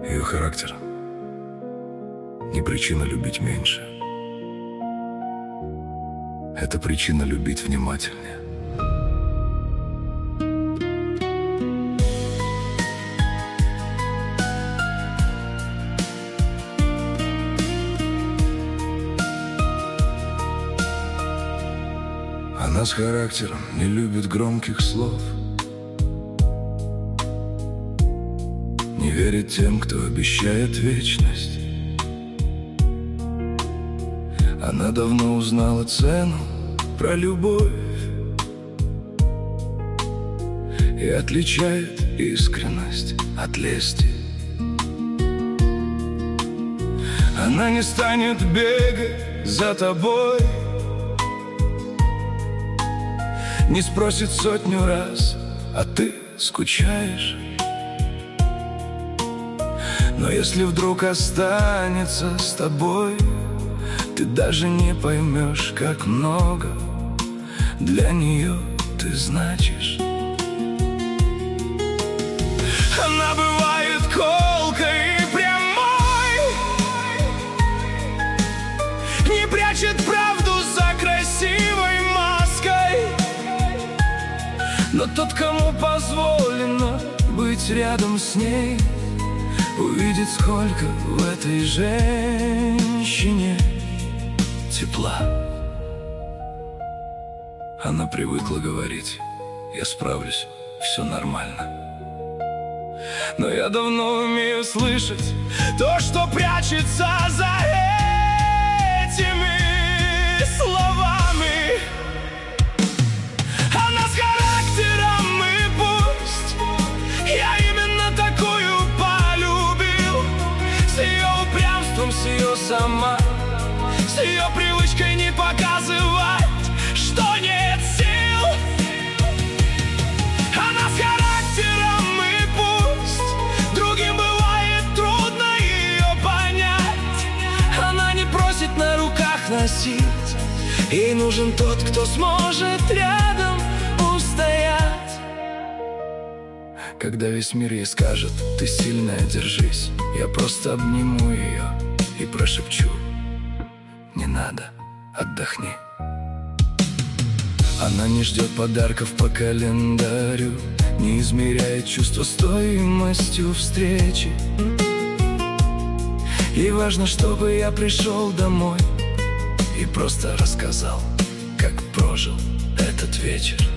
Ее характер не причина любить меньше. Это причина любить внимательнее. Она с характером не любит громких слов, не верит тем, кто обещает вечность. Она давно узнала цену про любовь и отличает искренность от лести. Она не станет бегать за тобой, не спросит сотню раз, а ты скучаешь. Но если вдруг останется с тобой, ты даже не поймешь, как много для нее ты значишь. Она бывает колкой и прямой, не прячет правду за красивой маской. Но тот, кому позволено быть рядом с ней, увидит, сколько в этой женщине тепла. Она привыкла говорить: я справлюсь, все нормально. Но я давно умею слышать то, что прячется за этими словами. Она с характером, и пусть я именно такую полюбил, с ее упрямством, с ее с ее привычкой не показывать, что нет сил. Она с характером, и пусть другим бывает трудно ее понять. Она не просит на руках носить, ей нужен тот, кто сможет рядом устоять. Когда весь мир ей скажет: ты сильная, держись, я просто обниму ее и прошепчу: не надо, отдохни. Она не ждет подарков по календарю, не измеряет чувство стоимостью встречи. Ей важно, чтобы я пришел домой и просто рассказал, как прожил этот вечер.